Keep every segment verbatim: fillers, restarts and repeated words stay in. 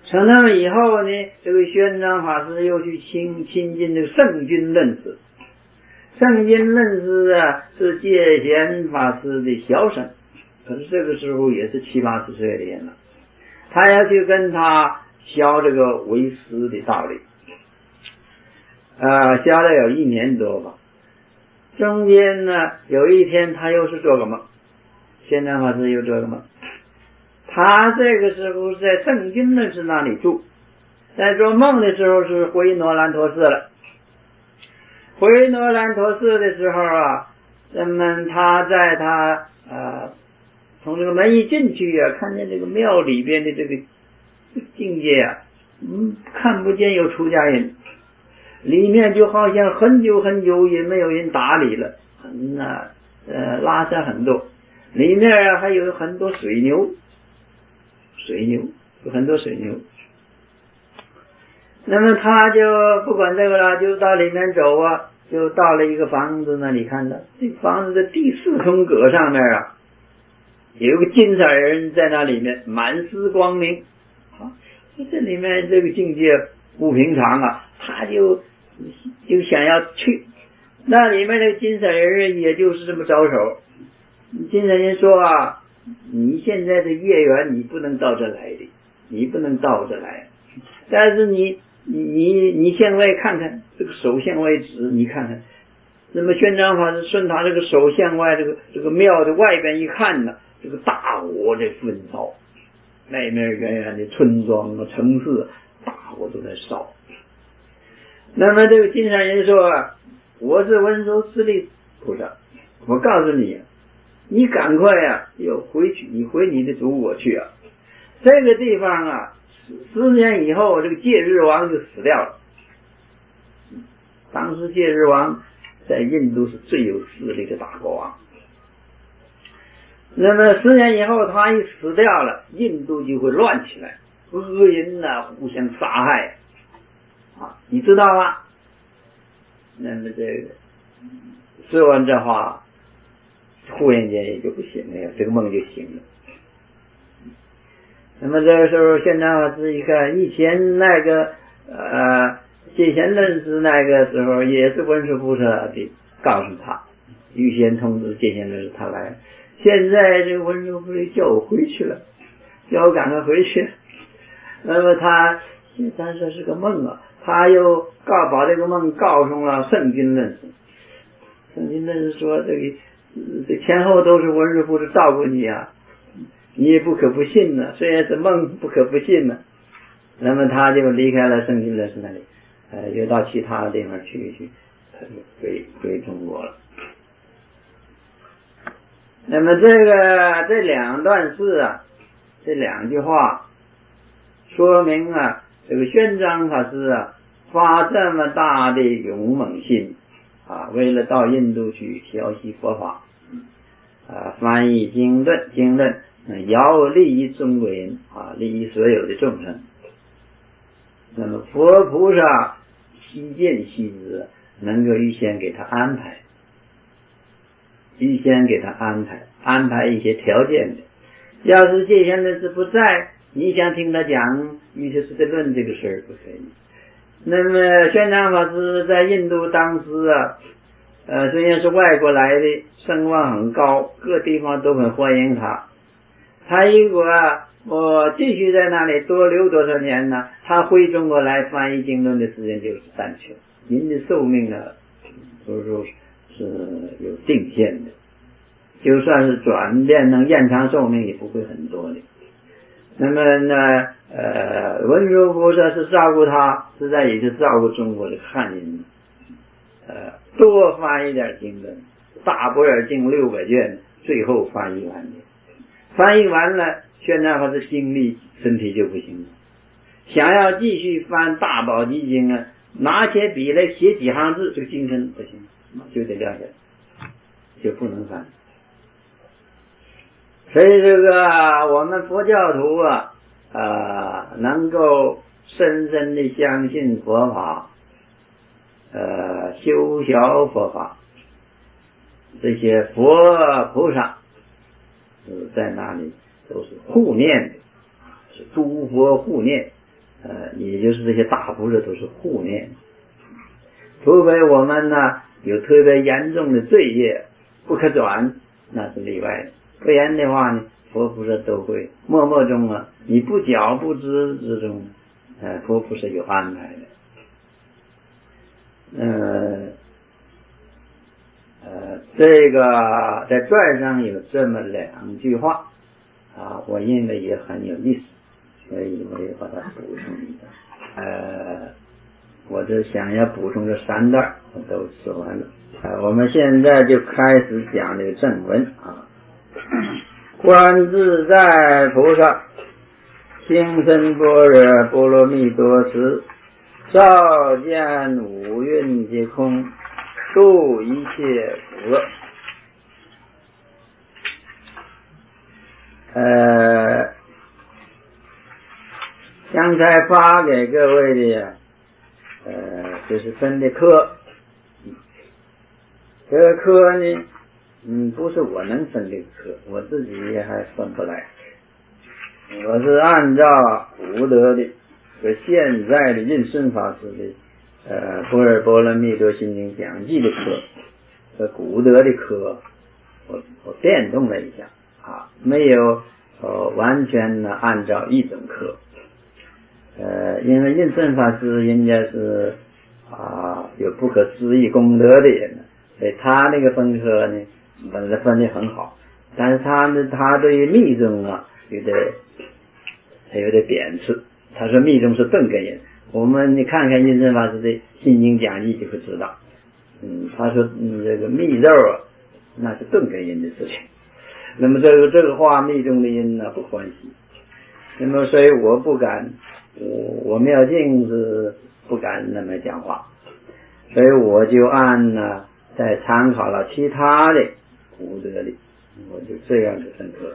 成那么以后呢，这个宣章法师又去亲亲近这个圣君论师。圣君论师啊，是戒贤法师的小婶，可是这个时候也是七八十岁的人了。他要去跟他教这个为师的道理，呃，教了有一年多吧。中间呢，有一天他又是做个梦，宣章法师又做个梦。他这个时候在圣君论师那里住，在做梦的时候是回罗兰陀寺了。回罗兰陀寺的时候啊，那么他在他呃从这个门一进去啊，看见这个庙里边的这个境界啊，嗯，看不见有出家人，里面就好像很久很久也没有人打理了，很啊呃拉萨很多，里面啊还有很多水牛，水牛有很多水牛。那么他就不管这个了，就到里面走啊，就到了一个房子那里，看到这房子的第四重阁上面啊，有一个金色人在那里面，满丝光明啊，这里面这个境界不平常啊，他就就想要去。那里面这个金色人也就是这么招手，金色人说啊，你现在的业缘你不能到这来的，你不能到这来，但是你你你向外看看，这个手向外指，你看看。那么宣章法师顺他这个手向外，这个这个庙的外边一看呢，这个大火在焚烧，那面远远的村庄啊、城市，大火都在烧。那么这个金山人说啊，我是文殊师利菩萨，我告诉你，你赶快啊，要回去，你回你的祖国去啊。这个地方啊，十年以后，这个戒日王就死掉了。当时戒日王在印度是最有势力的大国王。那么十年以后，他一死掉了，印度就会乱起来，恶人啊互相杀害啊，你知道吗？那么这个说完这话，忽然间也就不行了，这个梦就醒了。那么这个时候，宣章法师一看，以前那个呃戒贤论师那个时候，也是文殊菩萨的告诉他，预先通知戒贤论师他来。现在这个文殊菩萨叫我回去了，叫我赶快回去。那么他他说是个梦啊，他又告把这个梦告诉了圣君论师。圣君论师说，这个这前后都是文殊菩萨照顾你啊，你也不可不信呢、啊，虽然是梦，不可不信呢、啊。那么他就离开了圣君论师那里，呃，又到其他的地方去去，他就回回中国了。那么这个这两段诗啊，这两句话说明啊，这个宣章法师啊发这么大的勇猛心啊，为了到印度去学习佛法啊，翻译经论经论，要利益中国人啊，利益所有的众生。那么佛菩萨悉见悉知，能够预先给他安排，预先给他安排安排一些条件的。要是戒贤论师不在，你想听他讲于是是论这个事儿不可以。那么宣章法师在印度当时啊，呃，虽然是外国来的，声望很高，各地方都很欢迎他。他如果啊，我继续在那里多留多少年呢？他回中国来翻译经论的时间就是暂去。您的寿命呢，都说是有定限的，就算是转变能延长寿命，也不会很多的。那么呢，呃，文殊菩萨是照顾他，实在也是照顾中国的汉人，呃，多翻译点经论，大般若经六百卷，最后翻译完的。翻译完了，宣章法师精力身体就不行了，想要继续翻大宝积经啊，拿起笔来写几行字，这个精神不行，就得撂下来，就不能翻。所以这个我们佛教徒啊，呃，能够深深的相信佛法，呃，修学佛法，这些佛菩萨是在那里都是护念的，是诸佛护念， 呃，也就是这些大菩萨都是护念，除非我们呢有特别严重的罪业不可转，那是例外的，不然的话呢，佛菩萨都会默默中啊，你不觉不知之中，呃，佛菩萨有安排的。呃呃，这个在传上有这么两句话啊，我认为也很有意思，所以我也把它补充一下。呃，我这想要补充这三段，我都说完了。呃，我们现在就开始讲这个正文啊。观自在菩萨心身般若波罗蜜多时，照见五蕴皆空，度一切苦厄。呃，刚才发给各位的呃，就是分的科，这个科呢，嗯，不是我能分这个科，我自己还分不来。我是按照古德的和现在的印顺法师的呃《般若波罗蜜多心经讲记》的科和古德的科，我我变动了一下啊，没有呃完全呢按照一种科。呃，因为印顺法师人家是啊有不可思议功德的人，所以他那个分科呢本来分得很好，但是他呢他对于密宗啊有点他有点贬斥，他说密宗是顿根人。我们你看看印顺法师的心经讲义就会知道，嗯，他说嗯这个密咒啊那是顿根人的事情，那么这个这个话密宗的人呢不欢喜，那么所以我不敢，我我妙净是不敢那么讲话，所以我就按呢再参考了其他的古德里，我就这样子分科。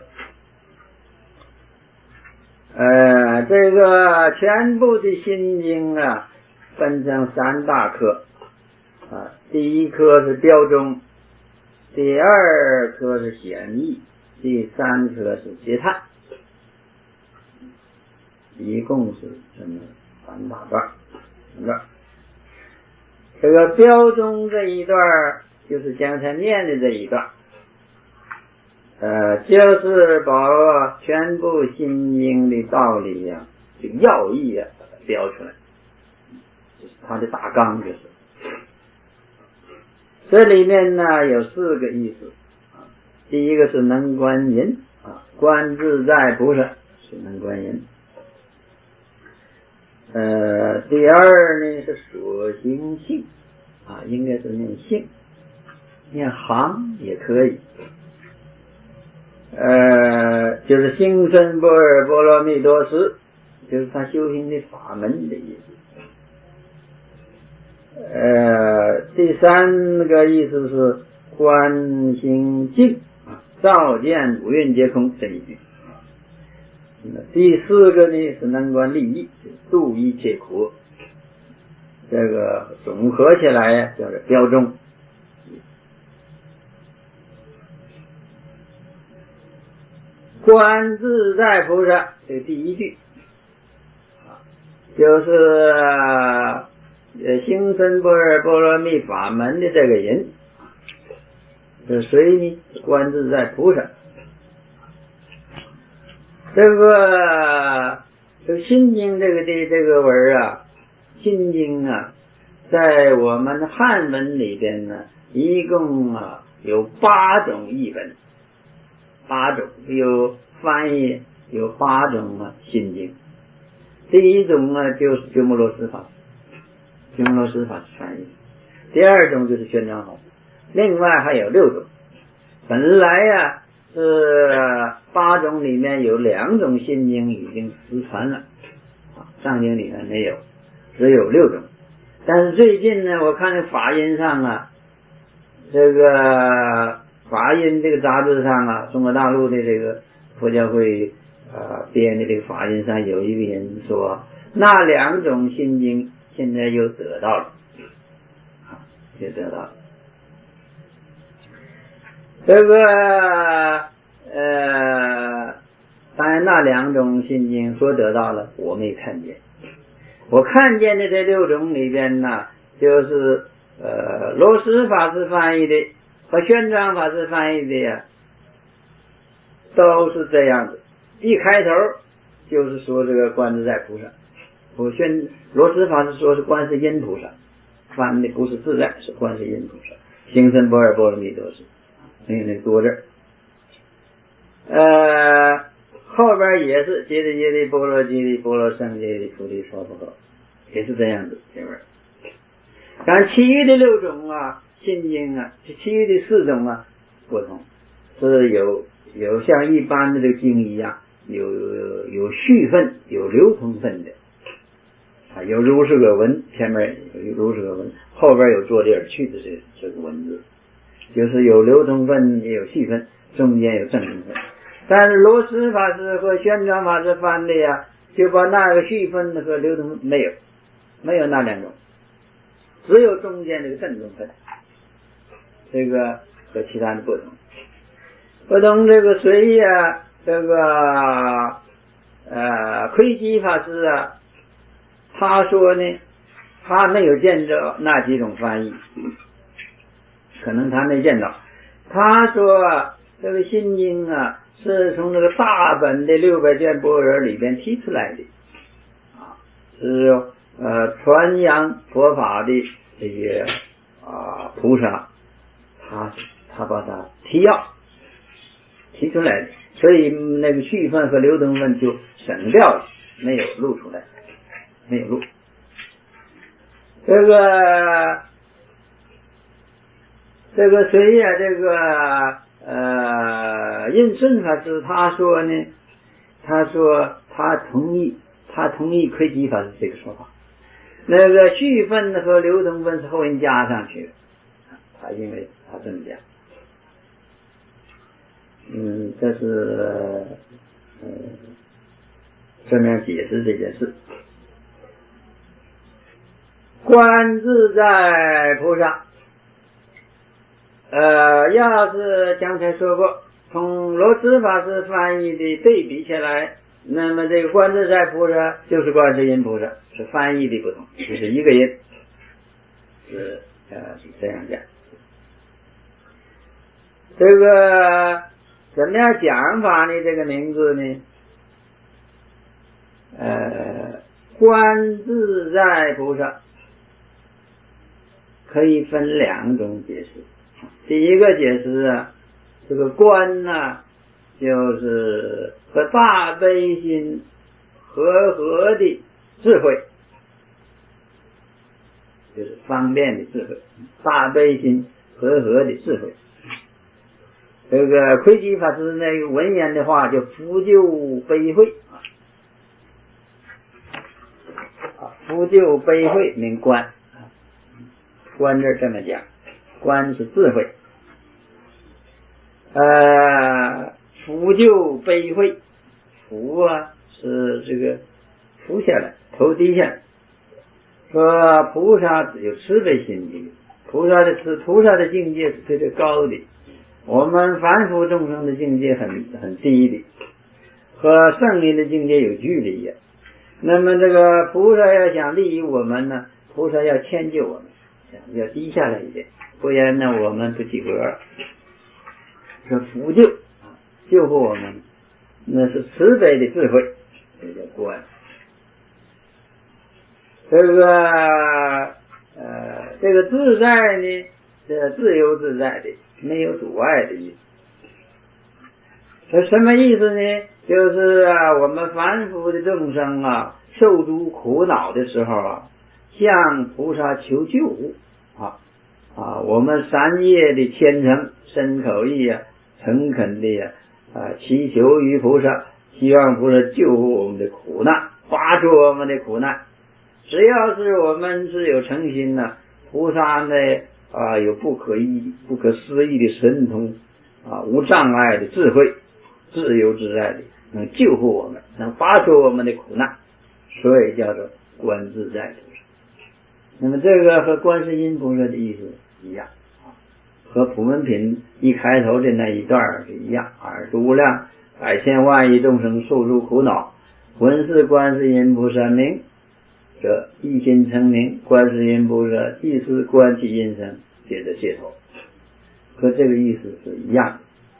呃，这个全部的心经啊，分成三大科啊，第一科是标中，第二科是显义，第三科是结叹，一共是这么三大段。段这个标中这一段就是刚才念的这一段。呃，就是把全部心经的道理呀、啊，这个要义啊，把它标出来，就是它的大纲，就是这里面呢有四个意思啊。第一个是能观人啊，观自在菩萨是能观人。呃，第二呢是所行性啊，应该是念性，念行也可以。呃，就是心身般若波罗蜜多时，就是他修行的法门的意思。呃，第三个意思是观心净，照见五蕴皆空这一句。第四个呢是能观利益，度一切苦。这个总合起来呀，叫做标中。观自在菩萨，这个第一句就是呃心身般若波罗蜜法门的这个人，这谁呢？观自在菩萨。这个这个心经这个的这个文啊，心经啊，在我们汉文里边呢，一共啊有八种译本。八种有翻译，有八种啊心经。第一种呢就是鸠摩罗什法师，鸠摩罗什法师翻译。第二种就是玄奘法师，另外还有六种。本来呀、啊、是八种里面有两种心经已经失传了，上经里面没有，只有六种。但是最近呢，我看这法音上啊，这个法音这个杂志上啊，中国大陆的这个佛教会呃编的这个法音上有一个人说，那两种心经现在又得到了，啊，又得到了。这个呃，当然那两种心经说得到了，我没看见， 我看见的这六种里边呢，就是呃罗什法师翻译的和玄奘法师翻译的呀，都是这样子。一开头就是说这个观自在菩萨，我宣罗什法师说是观世音菩萨，翻的不是自在，是观世音菩萨，行深般若波罗蜜多时，没有那多字。呃，后边也是揭谛揭谛波罗揭谛波罗僧揭谛菩提说不可，也是这样子前面。但其余的六种啊，心经啊，其余的四种啊不同，是有有像一般的这个经一样，有有有续分，有流通分的啊，有如是个文，前面有如是个文，后边有作地而去的这这个文字，就是有流通分，也有续分，中间有正通分。但是罗什法师和玄奘法师翻的呀，就把那个续分和流通没有，没有那两种，只有中间这个正宗分，这个和其他的不同。不同这个随呀，这个呃窥基法师啊，他说呢，他没有见着那几种翻译，可能他没见到。他说这个心经啊，是从这个大本的六百卷般若里边提出来的，啊，是呃传扬佛法的这些啊菩萨，他他把它提要提出来的，所以那个续分和流通分就省掉了，没有录出来，没有录。这个这个谁呀？这个呃印顺法师他说呢，他说他同意，他同意窥基法师这个说法。那个续分和流通分是后人加上去的，他因为他这么讲。嗯，这是呃这么样解释这件事。观自在菩萨，呃，要是刚才说过，从罗什法师翻译的对比起来，那么这个观自在菩萨就是观世音菩萨，是翻译的不同，就是一个音，是呃是这样讲。这个怎么样讲法呢？这个名字呢？呃，观自在菩萨可以分两种解释。第一个解释啊，这个观呢、啊，就是和大悲心和合的智慧，就是方便的智慧，大悲心和合的智慧。这个窥基法师那个文言的话叫扶救悲慧啊，扶救悲慧名观，观这这么讲，观是智慧，呃，扶救悲慧，扶啊是这个扶下来，头低下来，说菩萨只有慈悲心的，菩萨的慈，菩萨的境界是特别高的。我们凡夫众生的境界很很低的，和圣灵的境界有距离呀。那么这个菩萨要想利益我们呢，菩萨要迁就我们，要低下来一点，不然呢我们不及格。说扶救，救护我们，那是慈悲的智慧，这叫观。这个呃，这个自在呢，是自由自在的，没有阻碍的意思。这什么意思呢？就是啊，我们凡夫的众生啊，受诸苦恼的时候啊，向菩萨求救啊啊，我们三业的虔诚、身口意啊，诚恳的呀啊，祈求于菩萨，希望菩萨救护我们的苦难，拔除我们的苦难。只要是我们是有诚心呢，菩萨呢啊有不可议、不可思议的神通啊，无障碍的智慧，自由自在的，能救护我们，能拔除我们的苦难，所以叫做观自在菩萨。那么这个和观世音菩萨的意思一样啊，和普门品一开头的那一段是一样，尔时无量百千万亿众生受诸苦恼，闻是观世音菩萨名， 这一心成名，观世音菩萨即是观其音声，接着解脱，和这个意思是一样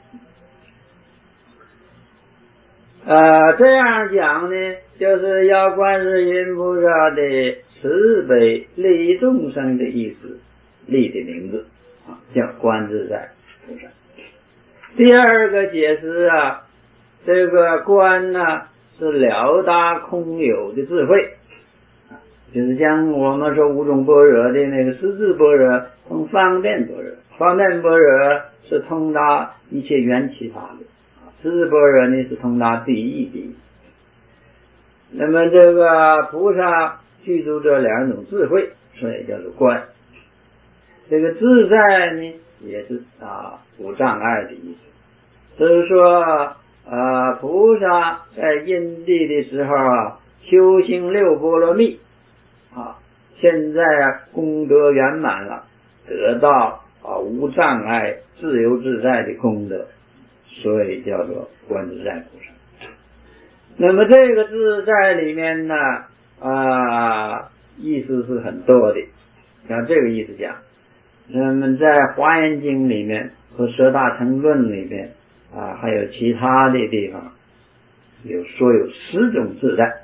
的。呃，这样讲呢，就是要观世音菩萨的慈悲利众生的意思，立的名字啊，叫观自在菩萨。第二个解释啊，这个观呢是了达空有的智慧，就是像我们说五种般若的那个十字般若通方便般若，方便般若是通达一切缘起法的，十字般若呢是通达第一义。那么这个菩萨具足这两种智慧，所以叫做观。这个自在呢也是啊无障碍的意思，就是说呃菩萨在因地的时候啊修行六波罗蜜啊，现在啊功德圆满了，得到啊无障碍自由自在的功德，所以叫做观自在菩萨。那么这个自在里面呢啊意思是很多的，像这个意思讲，那么在华严经里面和十大乘论里面啊还有其他的地方有说有十种自在。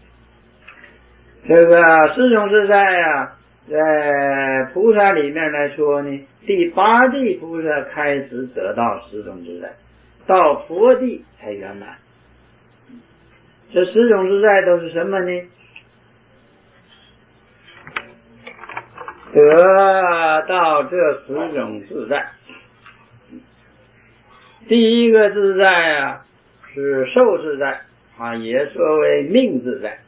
这个十种自在啊，在菩萨里面来说呢，第八地菩萨开始得到十种自在，到佛地才圆满。这十种自在都是什么呢？得到这十种自在，第一个自在啊是受自在啊，也说为命自在。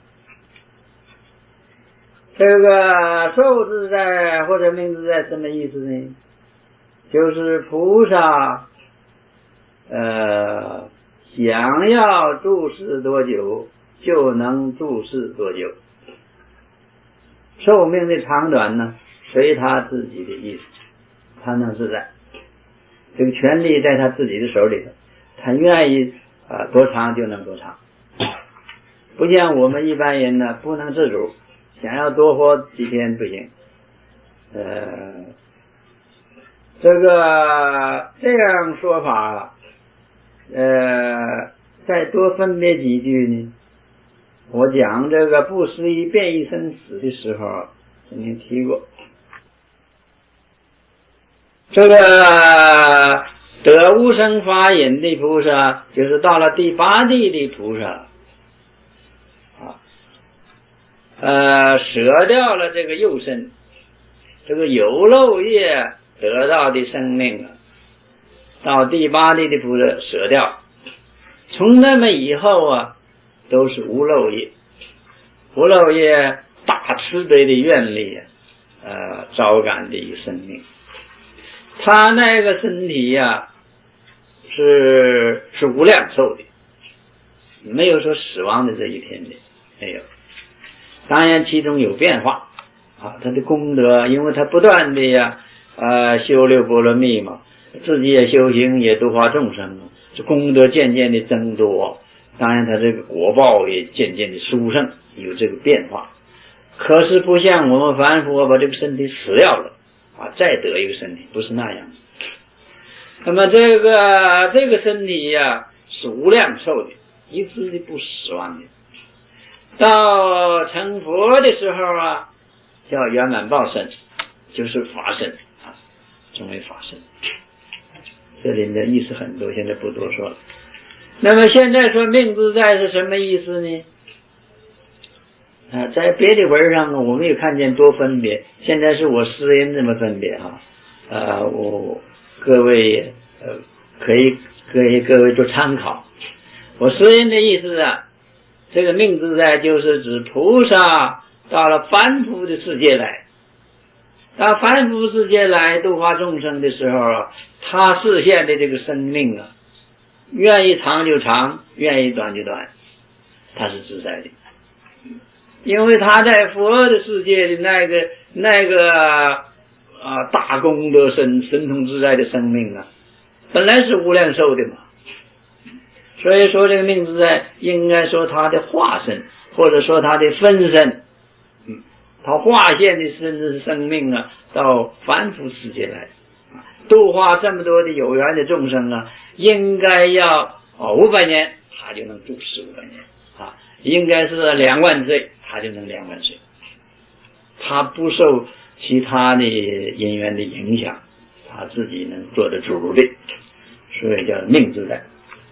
这个受自在或者命自在什么意思呢？就是菩萨呃想要住世多久就能住世多久，寿命的长短呢随他自己的意思，他能自在，这个权利在他自己的手里头，他愿意啊、呃、多长就能多长，不像我们一般人呢不能自主，想要多活几天不行。呃，这个这样说法，呃，再多分别几句呢。我讲这个不思议变异生死的时候，曾经提过，这个得无生法忍的菩萨，就是到了第八地的菩萨。呃，舍掉了这个肉身，这个有漏业得到的生命啊，到第八地的菩萨舍掉，从那么以后啊，都是无漏业，无漏业大慈悲的愿力啊，呃，招感的一个生命。他那个身体呀、啊，是是无量寿的，没有说死亡的这一天的，没有。当然其中有变化啊，他的功德因为他不断的呀呃修六波罗蜜嘛，自己也修行也度化众生，这功德渐渐的增多，当然他这个果报也渐渐的殊胜，有这个变化。可是不像我们凡夫把这个身体死掉了啊，再得一个身体，不是那样。那么这个这个身体呀、啊、是无量寿的，一直的不死亡的。到成佛的时候啊，叫圆满报身，就是法身啊，成为法身。这里的意思很多，现在不多说了。那么现在说命自在是什么意思呢？啊，在别的文上我没有看见多分别，现在是我私人这么分别哈、啊，呃，我各位呃可以可以各位做参考。我私人的意思啊。这个命自在就是指菩萨到了凡夫的世界来，到凡夫世界来度化众生的时候啊，他视现的这个生命啊，愿意长就长，愿意短就短，他是自在的。因为他在佛的世界的那个那个啊大功德神神通自在的生命啊，本来是无量寿的嘛。所以说这个命自在应该说他的化身，或者说他的分身他化现的甚至是生命啊，到凡夫世界来，度化这么多的有缘的众生啊，应该要哦五百年，他就能住十五百年啊，应该是两万岁，他就能两万岁，他不受其他的因缘的影响，他自己能做得主的，所以叫命自在。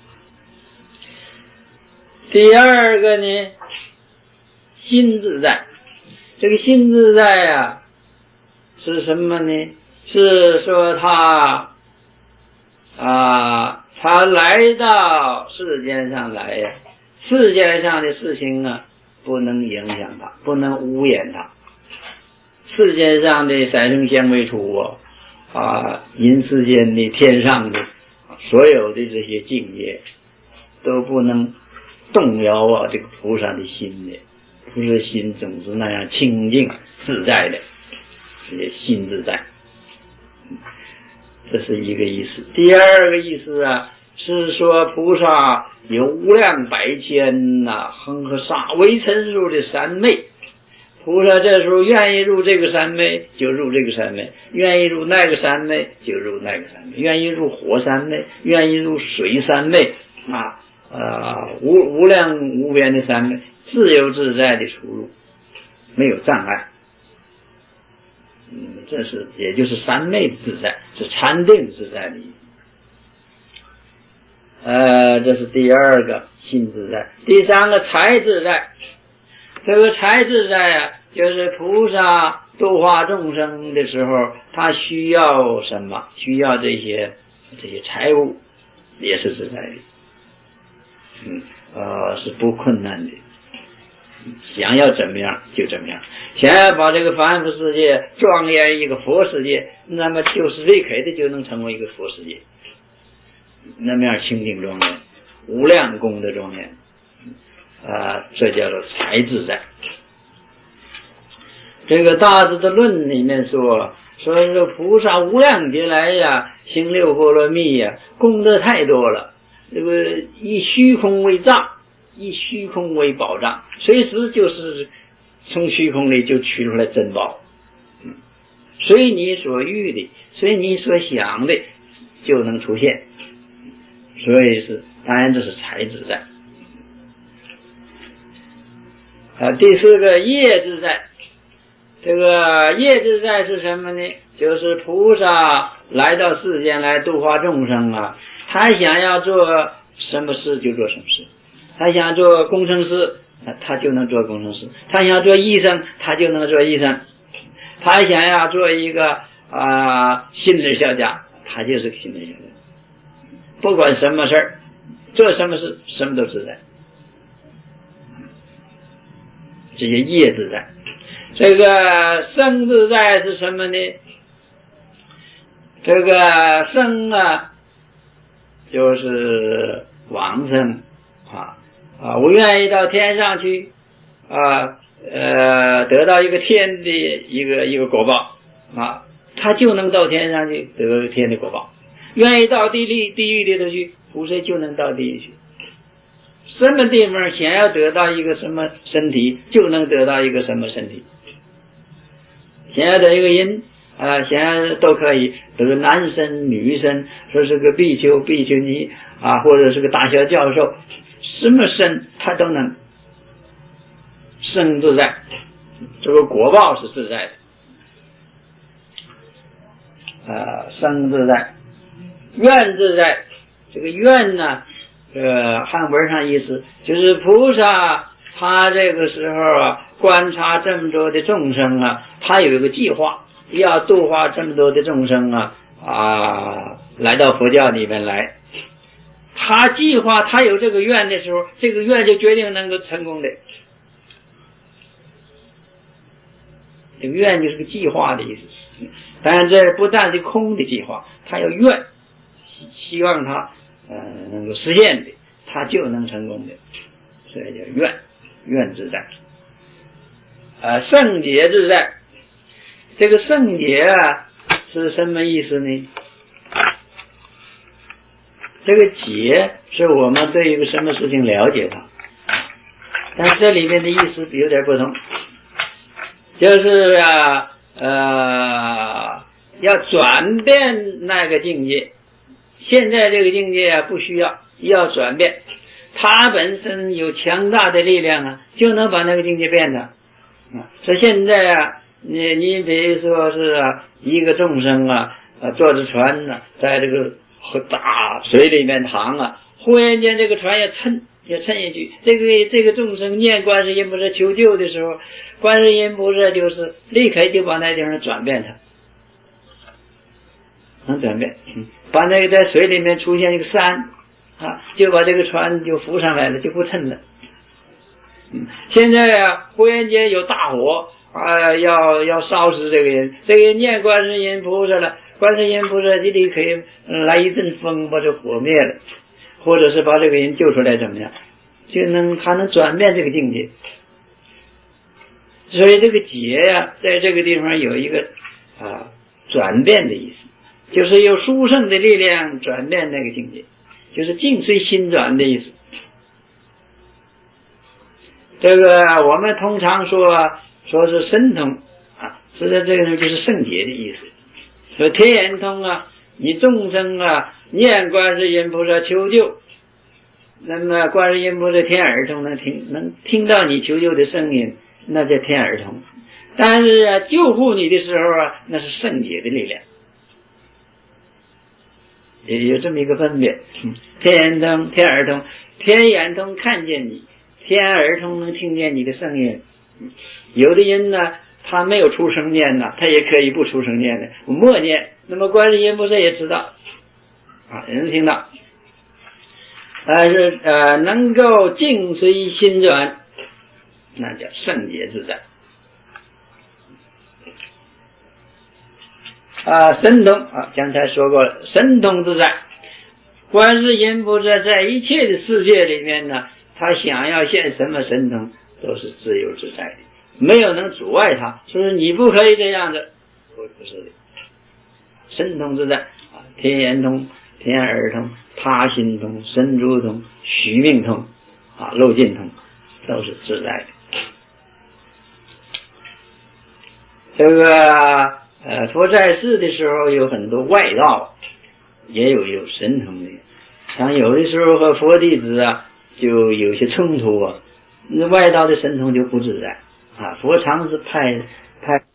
第二个呢，心自在。这个心自在啊，是什么呢？是说他啊，他来到世间上来呀，世界上的事情啊，不能影响他，不能污染他。世界上的三生相为处啊，啊，人世间的天上的所有的这些境界，都不能动摇啊这个菩萨的心的。菩萨心总是那样清净自在的，这些心自在，这是一个意思。第二个意思啊，是说菩萨有无量百千呐、啊，恒河沙微尘数的三昧。菩萨这时候愿意入这个三昧就入这个三昧，愿意入那个三昧就入那个三昧，愿意入火三昧，愿意入水三昧啊，呃，无无量无边的三昧，自由自在的出入，没有障碍。嗯，这是也就是三昧的自在，是禅定自在的意思。呃，这是第二个心自在。第三个财自在。这个财自在啊，就是菩萨度化众生的时候，他需要什么？需要这些这些财物，也是自在的。嗯，呃，是不困难的。想要怎么样就怎么样，想要把这个凡夫世界庄严一个佛世界，那么就是立刻的就能成为一个佛世界，那么样清净庄严，无量功德庄严。啊，这叫做财自在。这个大智的论里面说，说这个菩萨无量劫来呀，行六波罗蜜呀，功德太多了。这个以虚空为障，以虚空为保障，随时就是从虚空里就取出来珍宝。嗯，随你所欲的，随你所想的，就能出现。所以是，当然这是财自在。啊，第四个业自在。这个业自在是什么呢？就是菩萨来到世间来度化众生啊，他想要做什么事就做什么事，他想做工程师，他就能做工程师；他想做医生，他就能做医生；他想要做一个啊、呃、心理学家，他就是个心理学家。不管什么事儿，做什么事，什么都自在。这些业自在。这个生自在是什么呢？这个生啊，就是往生啊啊！我愿意到天上去啊，呃，得到一个天的一个一个果报啊，他就能到天上去得到天的果报。愿意到地狱地狱里头去，菩萨就能到地狱去。什么地方想要得到一个什么身体，就能得到一个什么身体。想要得一个人啊，想要都可以，这个男生女生，说是个比丘比丘尼啊，或者是个大学教授，什么身他都能。生自在，这个果报是自在的。啊，生自在，愿自在。这个愿呢，呃，汉文上意思就是菩萨他这个时候啊，观察这么多的众生啊，他有一个计划，要度化这么多的众生啊啊，来到佛教里面来。他计划，他有这个愿的时候，这个愿就决定能够成功的。这个愿就是个计划的意思，当然这不但是空的计划，他有愿，希望他呃能够实现的，他就能成功的，所以叫愿，愿自在。啊，圣洁自在。这个圣洁啊是什么意思呢？这个解是我们对一个什么事情了解它，但这里面的意思有点不同。 就是啊呃要转变那个境界。现在这个境界啊不需要，要转变，它本身有强大的力量啊，就能把那个境界变的。啊，所以现在啊，你你比如说是啊，一个众生啊，啊坐着船呢、啊，在这个大水里面淌啊，忽然间这个船也沉，也沉下去。这个这个众生念观世音菩萨求救的时候，观世音菩萨就是立刻就把那地方转变它。能转变，嗯，把那个在水里面出现一个山啊，就把这个船就浮上来了，就不沉了。嗯，现在啊，忽然间有大火啊，要要烧死这个人，这个人念观世音菩萨了，观世音菩萨就立刻来一阵风把这火灭了，或者是把这个人救出来，怎么样？就能他能转变这个境界。所以这个劫呀、啊，在这个地方有一个啊转变的意思。就是由殊胜的力量转变那个境界，就是境随心转的意思。这个我们通常说说是神通啊，实际上这个呢就是圣洁的意思。说天眼通啊，你众生啊念观世音菩萨求救，那么观世音菩萨天耳通能听能听到你求救的声音，那叫天耳通。但是啊救护你的时候啊，那是圣洁的力量。也有这么一个分别，嗯，天眼通、天耳通，天眼通看见你，天耳通能听见你的声音。嗯，有的人呢，他没有出声念呢，他也可以不出声念的，默念。那么观世音菩萨也知道，啊，也能听到。但是呃，能够境随心转，那叫圣洁自在。啊，神通啊，刚才说过了，神通自在。观世音菩萨在一切的世界里面呢，他想要现什么神通，都是自由自在的，没有能阻碍他。说你不可以这样的，不不是的。神通自在啊，天眼通、天耳通、他心通、神足通、须命通啊、漏尽通，都是自在的。这个。呃，佛在世的时候有很多外道，也有有神通的，像有的时候和佛弟子啊就有些冲突啊，那外道的神通就不自在啊。佛常是派派